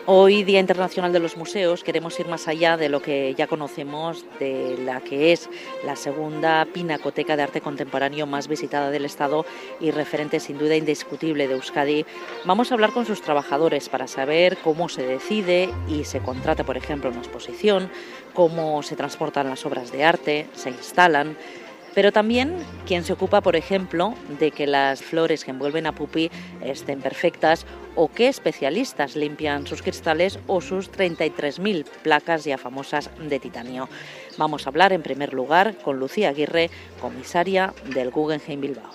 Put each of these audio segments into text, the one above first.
Hoy, Día Internacional de los Museos, queremos ir más allá de lo que ya conocemos de la que es la segunda pinacoteca de arte contemporáneo más visitada del Estado y referente sin duda indiscutible de Euskadi. Vamos a hablar con sus trabajadores para saber cómo se decide y se contrata, por ejemplo, una exposición, cómo se transportan las obras de arte, se instalan, pero también quien se ocupa, por ejemplo, de que las flores que envuelven a Pupi estén perfectas o qué especialistas limpian sus cristales o sus 33.000 placas ya famosas de titanio. Vamos a hablar en primer lugar con Lucía Aguirre, comisaria del Guggenheim Bilbao.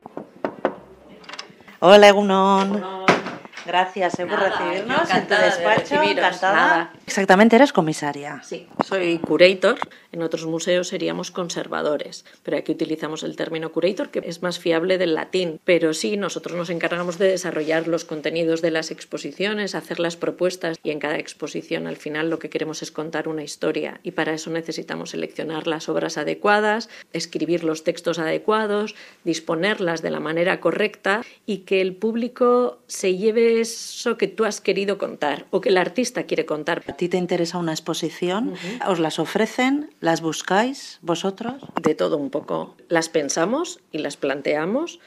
Hola, Egunon. Gracias por recibirnos en tu despacho. Encantada. Exactamente, eres comisaria. Sí, soy curator. En otros museos seríamos conservadores, pero aquí utilizamos el término curator, que es más fiable del latín. Pero sí, nosotros nos encargamos de desarrollar los contenidos de las exposiciones, hacer las propuestas, y en cada exposición al final lo que queremos es contar una historia, y para eso necesitamos seleccionar las obras adecuadas, escribir los textos adecuados, disponerlas de la manera correcta y que el público se lleve eso que tú has querido contar o que el artista quiere contar. ¿A ti te interesa una exposición? ¿Os las ofrecen? ¿Las buscáis vosotros? De todo un poco. Las pensamos y las planteamos,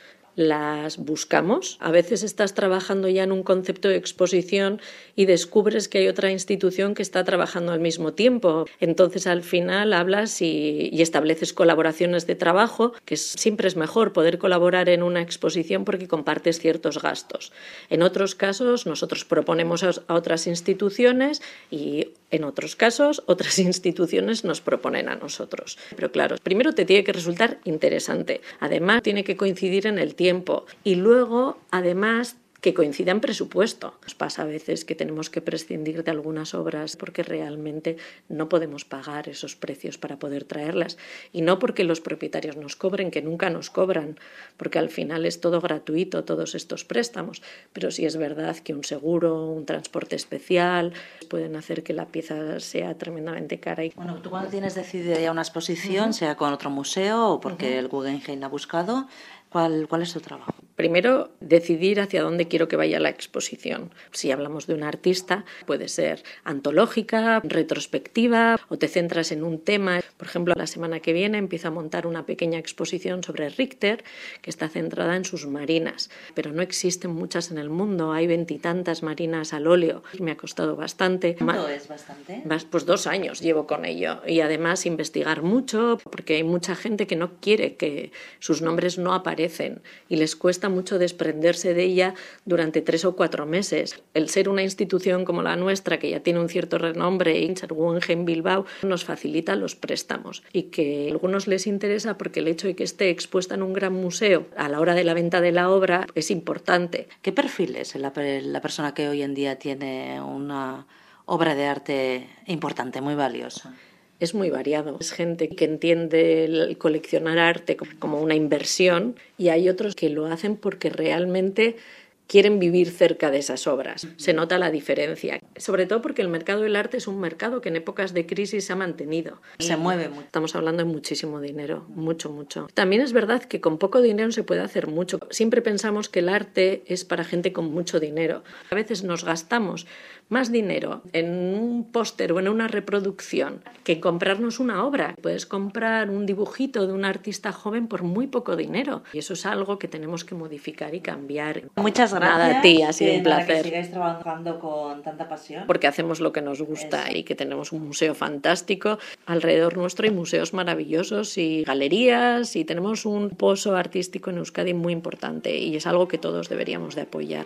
las buscamos. A veces estás trabajando ya en un concepto de exposición y descubres que hay otra institución que está trabajando al mismo tiempo. Entonces al final hablas y estableces colaboraciones de trabajo, que siempre es mejor poder colaborar en una exposición porque compartes ciertos gastos. En otros casos nosotros proponemos a otras instituciones y en otros casos otras instituciones nos proponen a nosotros. Pero claro, primero te tiene que resultar interesante. Además tiene que coincidir en el tiempo. Y luego, además, que coincida en presupuesto. Nos pasa a veces que tenemos que prescindir de algunas obras porque realmente no podemos pagar esos precios para poder traerlas. Y no porque los propietarios nos cobren, que nunca nos cobran, porque al final es todo gratuito, todos estos préstamos. Pero sí es verdad que un seguro, un transporte especial, pueden hacer que la pieza sea tremendamente cara. Bueno, tú cuando tienes decidida ya una exposición, sea con otro museo o porque el Guggenheim ha buscado, ¿cuál es tu trabajo? Primero, decidir hacia dónde quiero que vaya la exposición. Si hablamos de un artista, puede ser antológica, retrospectiva, o te centras en un tema. Por ejemplo, la semana que viene empiezo a montar una pequeña exposición sobre Richter, que está centrada en sus marinas. Pero no existen muchas en el mundo, hay 20 y tantas marinas al óleo. Me ha costado bastante. ¿Cuánto es bastante? Pues 2 años llevo con ello. Y además investigar mucho, porque hay mucha gente que no quiere que sus nombres no aparecen y les cuesta mucho desprenderse de ella durante 3 o 4 meses. El ser una institución como la nuestra, que ya tiene un cierto renombre, el Guggenheim Bilbao, nos facilita los préstamos y que a algunos les interesa porque el hecho de que esté expuesta en un gran museo a la hora de la venta de la obra es importante. ¿Qué perfil es la persona que hoy en día tiene una obra de arte importante, muy valiosa? Es muy variado. Es gente que entiende el coleccionar arte como una inversión y hay otros que lo hacen porque realmente quieren vivir cerca de esas obras. Se nota la diferencia, sobre todo porque el mercado del arte es un mercado que en épocas de crisis se ha mantenido. Se mueve mucho. Estamos hablando de muchísimo dinero, mucho, mucho. También es verdad que con poco dinero se puede hacer mucho. Siempre pensamos que el arte es para gente con mucho dinero. A veces nos gastamos más dinero en un póster o en una reproducción que en comprarnos una obra. Puedes comprar un dibujito de un artista joven por muy poco dinero y eso es algo que tenemos que modificar y cambiar. Muchas gracias. Nada, a ti, ha sido un placer. Que sigáis trabajando con tanta pasión. Porque hacemos lo que nos gusta. Eso. Y que tenemos un museo fantástico. Alrededor nuestro hay museos maravillosos y galerías y tenemos un pozo artístico en Euskadi muy importante y es algo que todos deberíamos de apoyar.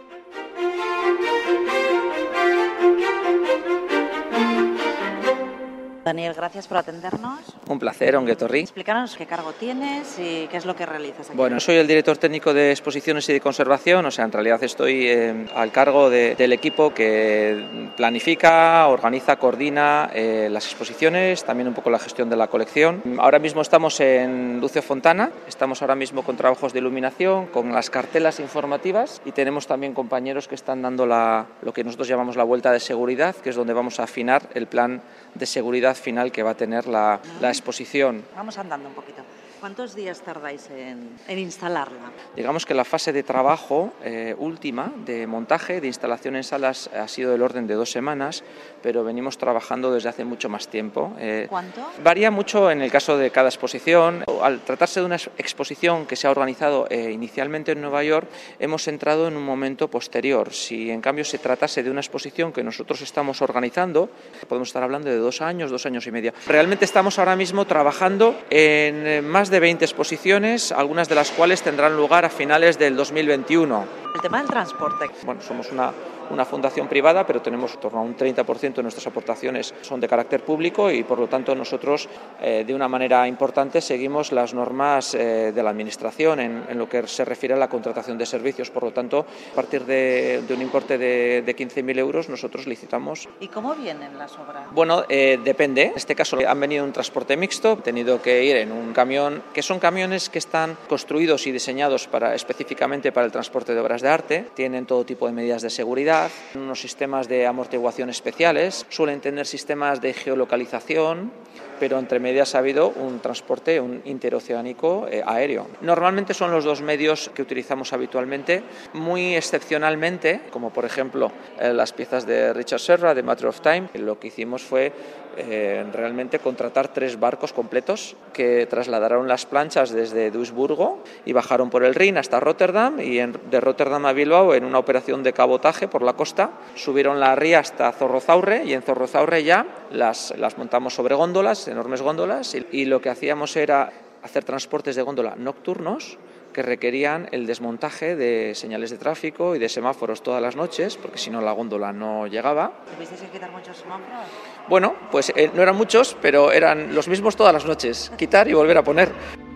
Daniel, gracias por atendernos. Un placer, ongi etorri. Explícanos qué cargo tienes y qué es lo que realizas aquí. Bueno, soy el director técnico de exposiciones y de conservación, o sea, en realidad estoy al cargo del equipo que planifica, organiza, coordina las exposiciones, también un poco la gestión de la colección. Ahora mismo estamos en Lucio Fontana, estamos ahora mismo con trabajos de iluminación, con las cartelas informativas y tenemos también compañeros que están dando lo que nosotros llamamos la vuelta de seguridad, que es donde vamos a afinar el plan de seguridad final que va a tener la exposición. Vamos andando un poquito. ¿Cuántos días tardáis en instalarla? Digamos que la fase de trabajo última, de montaje, de instalación en salas, ha sido del orden de 2 semanas, pero venimos trabajando desde hace mucho más tiempo. ¿Cuánto? Varía mucho en el caso de cada exposición. Al tratarse de una exposición que se ha organizado inicialmente en Nueva York, hemos entrado en un momento posterior. Si en cambio se tratase de una exposición que nosotros estamos organizando, podemos estar hablando de 2 años, 2 años y medio. Realmente estamos ahora mismo trabajando en más de 20 exposiciones, algunas de las cuales tendrán lugar a finales del 2021. El tema del transporte. Bueno, somos una fundación privada, pero tenemos en torno a un 30% de nuestras aportaciones son de carácter público y, por lo tanto, nosotros de una manera importante seguimos las normas de la Administración en lo que se refiere a la contratación de servicios. Por lo tanto, a partir de un importe de 15.000 euros, nosotros licitamos. ¿Y cómo vienen las obras? Bueno, depende. En este caso han venido en un transporte mixto, han tenido que ir en un camión, que son camiones que están construidos y diseñados específicamente para el transporte de obras de arte. Tienen todo tipo de medidas de seguridad, unos sistemas de amortiguación especiales, suelen tener sistemas de geolocalización, pero entre medias ha habido un transporte interoceánico aéreo. Normalmente son los 2 medios que utilizamos habitualmente, muy excepcionalmente, como por ejemplo las piezas de Richard Serra, de Matter of Time. Lo que hicimos fue realmente contratar 3 barcos completos que trasladaron las planchas desde Duisburgo y bajaron por el Rin hasta Rotterdam, y de Rotterdam a Bilbao, en una operación de cabotaje por la costa, subieron la ría hasta Zorrozaurre, y en Zorrozaurre ya las montamos sobre góndolas, enormes góndolas, y lo que hacíamos era hacer transportes de góndola nocturnos que requerían el desmontaje de señales de tráfico y de semáforos todas las noches, porque si no la góndola no llegaba. ¿Tuvisteis que quitar muchos semáforos? Bueno, pues no eran muchos, pero eran los mismos todas las noches, quitar y volver a poner.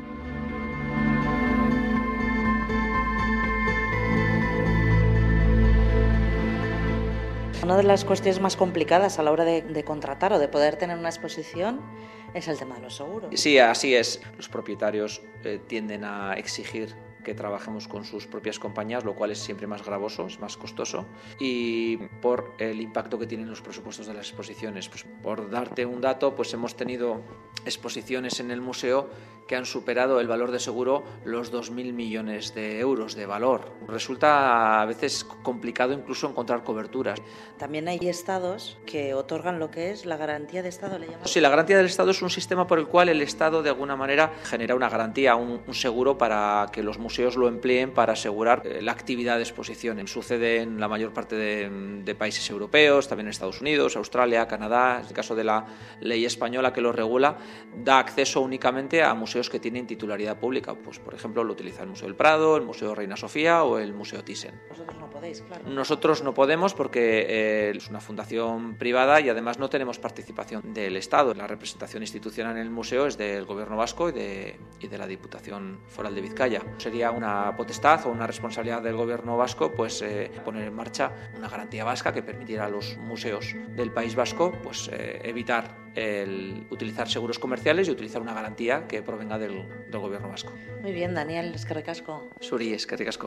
Una de las cuestiones más complicadas a la hora de contratar o de poder tener una exposición es el tema de los seguros. Sí, así es. Los propietarios tienden a exigir que trabajemos con sus propias compañías, lo cual es siempre más gravoso, es más costoso, y por el impacto que tienen los presupuestos de las exposiciones. Pues, por darte un dato, pues hemos tenido exposiciones en el museo que han superado el valor de seguro los 2.000 millones de euros de valor. Resulta a veces complicado incluso encontrar coberturas. También hay estados que otorgan lo que es la garantía de Estado, ¿le llaman? Sí, la garantía del Estado es un sistema por el cual el Estado de alguna manera genera una garantía, un seguro para que los museos lo empleen para asegurar la actividad de exposición. Sucede en la mayor parte de países europeos, también en Estados Unidos, Australia, Canadá. En el caso de la ley española que lo regula, da acceso únicamente a museos que tienen titularidad pública. Pues, por ejemplo, lo utiliza el Museo del Prado, el Museo Reina Sofía o el Museo Thyssen. Vosotros no podéis, claro. Nosotros no podemos porque es una fundación privada y además no tenemos participación del Estado. La representación institucional en el museo es del Gobierno vasco y de la Diputación Foral de Vizcaya. Sería una potestad o una responsabilidad del Gobierno vasco pues poner en marcha una garantía vasca que permitiera a los museos del País Vasco pues evitar el utilizar seguros comerciales y utilizar una garantía que provenga del Gobierno vasco. Muy bien, Daniel, eskerrik asko. Zuri, eskerrik asko.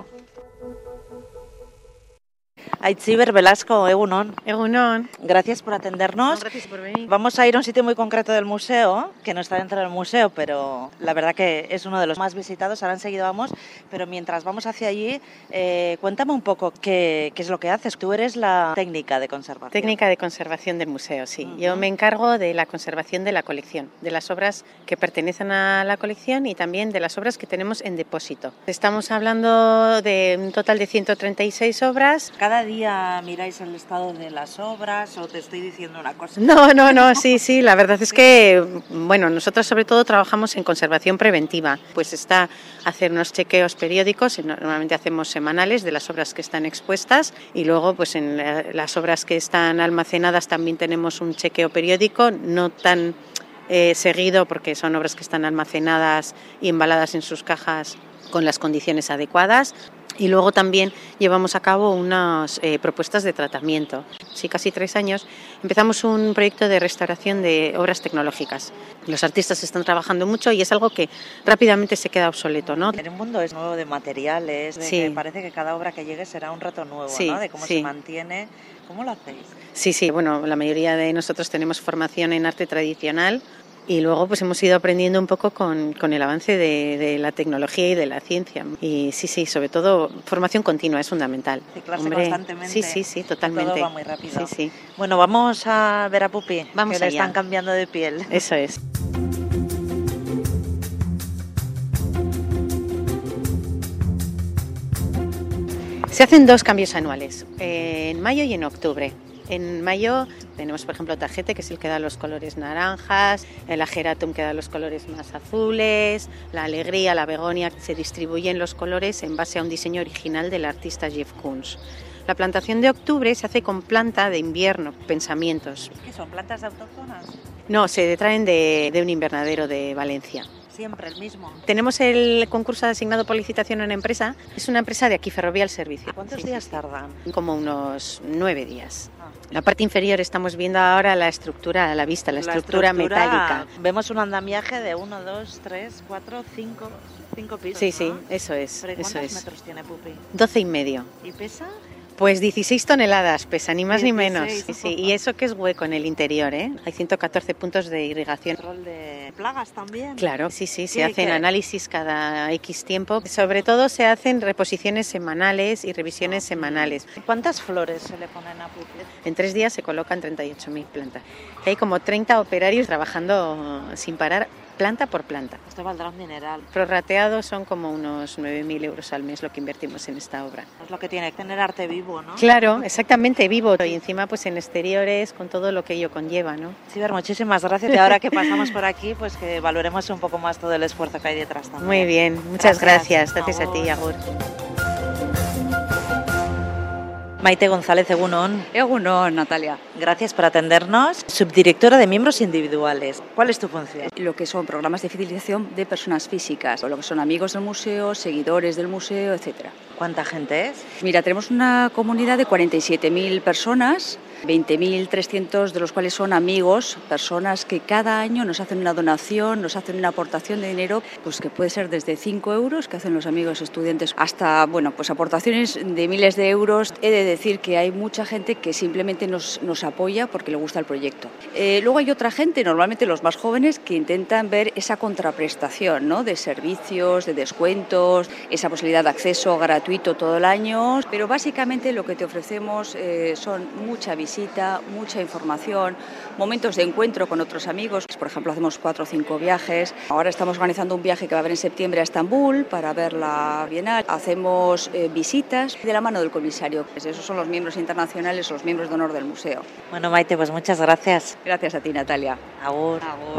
Aitziber Velasco, egunon. Egunon. Gracias por atendernos. Gracias por venir. Vamos a ir a un sitio muy concreto del museo, que no está dentro del museo, pero la verdad que es uno de los más visitados. Ahora enseguida vamos, pero mientras vamos hacia allí, cuéntame un poco qué es lo que haces. Tú eres la técnica de conservación. Técnica de conservación del museo, sí. Yo me encargo de la conservación de la colección, de las obras que pertenecen a la colección y también de las obras que tenemos en depósito. Estamos hablando de un total de 136 obras. ¿Cada día miráis el estado de las obras o te estoy diciendo una cosa? No, sí, la verdad es que, bueno, nosotros sobre todo trabajamos en conservación preventiva, pues está hacer unos chequeos periódicos, normalmente hacemos semanales de las obras que están expuestas y luego pues en las obras que están almacenadas también tenemos un chequeo periódico, no tan seguido porque son obras que están almacenadas y embaladas en sus cajas con las condiciones adecuadas. Y luego también llevamos a cabo unas propuestas de tratamiento. Sí, casi 3 años empezamos un proyecto de restauración de obras tecnológicas. Los artistas están trabajando mucho y es algo que rápidamente se queda obsoleto, ¿no? En un mundo es nuevo de materiales, sí. Que parece que cada obra que llegue será un reto nuevo, sí, ¿no? De cómo sí. se mantiene. ¿Cómo lo hacéis? Sí, bueno, la mayoría de nosotros tenemos formación en arte tradicional Y luego pues hemos ido aprendiendo un poco con el avance de la tecnología y de la ciencia. Y sí, sobre todo formación continua es fundamental. Ciclarse constantemente. Sí, totalmente. Todo va muy rápido. Sí. Bueno, vamos a ver a Pupi, Vamos que le allá. están cambiando de piel. Eso es. Se hacen 2 cambios anuales, en mayo y en octubre. En mayo tenemos, por ejemplo, Tajete, que es el que da los colores naranjas, el Ageratum, que da los colores más azules, la Alegría, la Begonia. Se distribuyen los colores en base a un diseño original del artista Jeff Koons. La plantación de octubre se hace con planta de invierno, pensamientos. ¿Qué son, plantas autóctonas? No, se traen de un invernadero de Valencia. Siempre el mismo. Tenemos el concurso asignado por licitación a una empresa. Es una empresa de aquí, Ferrovial Servicio. ¿Cuántos días tardan? Como unos 9 días. La parte inferior estamos viendo ahora la estructura a la vista, la estructura metálica. Vemos un andamiaje de 1, 2, 3, 4, 5 pisos. Sí, ¿no? eso es. ¿Pero eso cuántos es. metros tiene Pupi? 12,5. ¿Y pesa? Pues 16 toneladas pesa, ni más 16, ni menos. Sí, y eso que es hueco en el interior, ¿eh? Hay 114 puntos de irrigación. ¿Control de plagas también? Claro, sí, se Sí, hacen que- análisis cada X tiempo. Sobre todo se hacen reposiciones semanales y revisiones semanales. ¿Cuántas flores se le ponen a Pupi? En 3 días se colocan 38.000 plantas. Hay como 30 operarios trabajando sin parar, planta por planta. Esto valdrá un dineral. Prorrateado son como unos 9.000 euros al mes lo que invertimos en esta obra. Es lo que tiene que tener arte vivo, ¿no? Claro, exactamente, vivo. Y encima pues en exteriores con todo lo que ello conlleva, ¿no? Ciber, muchísimas gracias. Y ahora que pasamos por aquí, pues que valoremos un poco más todo el esfuerzo que hay detrás también. Muy bien, muchas gracias. Gracias. Gracias a ti, Agur. Maite González, egunon. Egunon, Natalia. Gracias por atendernos. Subdirectora de miembros individuales. ¿Cuál es tu función? Lo que son programas de fidelización de personas físicas, o lo que son amigos del museo, seguidores del museo, etcétera. ¿Cuánta gente es? Mira, tenemos una comunidad de 47.000 personas, 20.300 de los cuales son amigos, personas que cada año nos hacen una donación, nos hacen una aportación de dinero, pues que puede ser desde 5 euros, que hacen los amigos estudiantes, hasta, bueno, pues aportaciones de miles de euros. He de decir que hay mucha gente que simplemente nos apoya porque le gusta el proyecto. Luego hay otra gente, normalmente los más jóvenes, que intentan ver esa contraprestación, ¿no?, de servicios, de descuentos, esa posibilidad de acceso gratuito todo el año, pero básicamente lo que te ofrecemos son mucha visita, mucha información, momentos de encuentro con otros amigos. Por ejemplo, hacemos 4 o 5 viajes. Ahora estamos organizando un viaje que va a haber en septiembre a Estambul para ver la Bienal. Hacemos visitas de la mano del comisario. Esos son los miembros internacionales, los miembros de honor del museo. Bueno, Maite, pues muchas gracias. Gracias a ti, Natalia. Agur. Agur.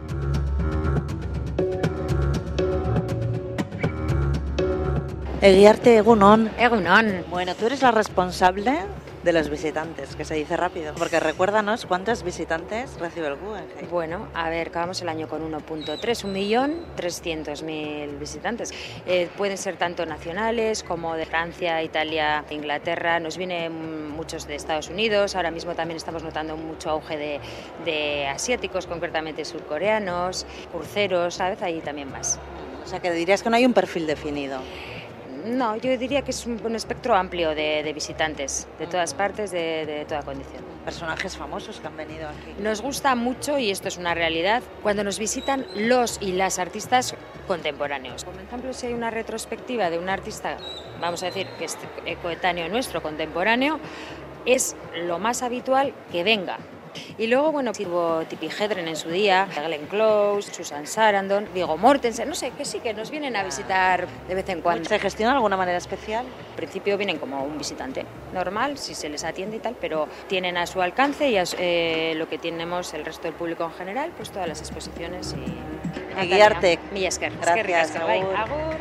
Eguiarte, egunon. Egunon. Bueno, tú eres la responsable de los visitantes, que se dice rápido. Porque recuérdanos cuántos visitantes recibe el Guggenheim. Bueno, a ver, acabamos el año con 1.3, 1.300.000 visitantes. Pueden ser tanto nacionales como de Francia, Italia, Inglaterra. Nos vienen muchos de Estados Unidos. Ahora mismo también estamos notando mucho auge de asiáticos, concretamente surcoreanos, cruceros, ¿sabes? Ahí también más. O sea, que dirías que no hay un perfil definido. No, yo diría que es un espectro amplio de visitantes, de todas partes, de toda condición. Personajes famosos que han venido aquí. Nos gusta mucho, y esto es una realidad, cuando nos visitan los y las artistas contemporáneos. Por ejemplo, si hay una retrospectiva de un artista, vamos a decir, que es coetáneo nuestro, contemporáneo, es lo más habitual que venga. Y luego, bueno, tuvo Tippi Hedren en su día, Glenn Close, Susan Sarandon, Viggo Mortensen, no sé, que sí, que nos vienen a visitar de vez en cuando. ¿Se gestiona de alguna manera especial? Al principio vienen como un visitante normal, si se les atiende y tal, pero tienen a su alcance y lo que tenemos el resto del público en general, pues todas las exposiciones y... Eguiarte. Mila esker. Gracias, Bai, agur. agur.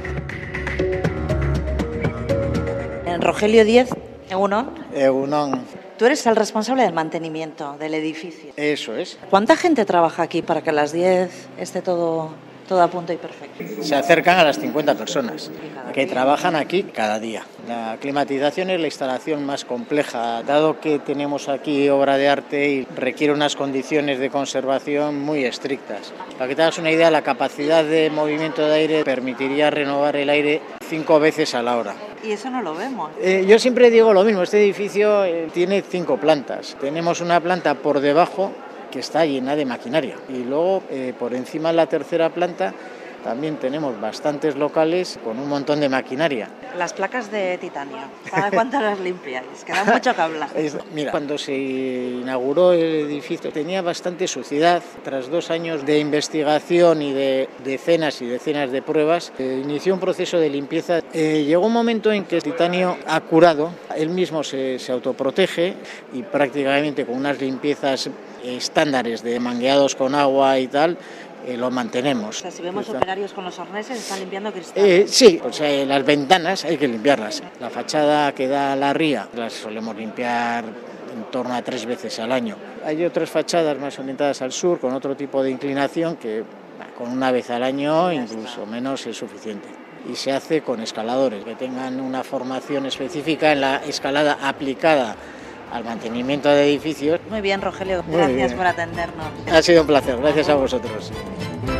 En Rogelio 10, egunon. Egunon, Tú eres el responsable del mantenimiento del edificio. eso es. ¿Cuánta gente trabaja aquí para que a las 10 esté todo a punto y perfecto? Se acercan a las 50 personas que trabajan aquí cada día. La climatización es la instalación más compleja, dado que tenemos aquí obra de arte y requiere unas condiciones de conservación muy estrictas. Para que te hagas una idea, la capacidad de movimiento de aire permitiría renovar el aire 5 veces a la hora. Y eso no lo vemos. Yo siempre digo lo mismo, este edificio tiene 5 plantas. Tenemos una planta por debajo que está llena de maquinaria. Y luego, por encima de la tercera planta, también tenemos bastantes locales con un montón de maquinaria. Las placas de titanio, ¿cada cuánto las limpiáis? Queda mucho que hablar. Mira, cuando se inauguró el edificio tenía bastante suciedad. Tras 2 años de investigación y de decenas y decenas de pruebas, inició un proceso de limpieza. Llegó un momento en que el titanio ha curado, él mismo se autoprotege y prácticamente con unas limpiezas estándares de mangueados con agua y tal, lo mantenemos. O sea, si vemos operarios con los arneses, están limpiando cristales. Sí, o sea, las ventanas hay que limpiarlas. La fachada que da a la ría las solemos limpiar en torno a 3 veces al año. Hay otras fachadas más orientadas al sur con otro tipo de inclinación que con 1 vez al año, incluso menos, es suficiente. Y se hace con escaladores que tengan una formación específica en la escalada aplicada al mantenimiento de edificios. Muy bien, Rogelio, gracias por atendernos. Ha sido un placer, gracias a vosotros.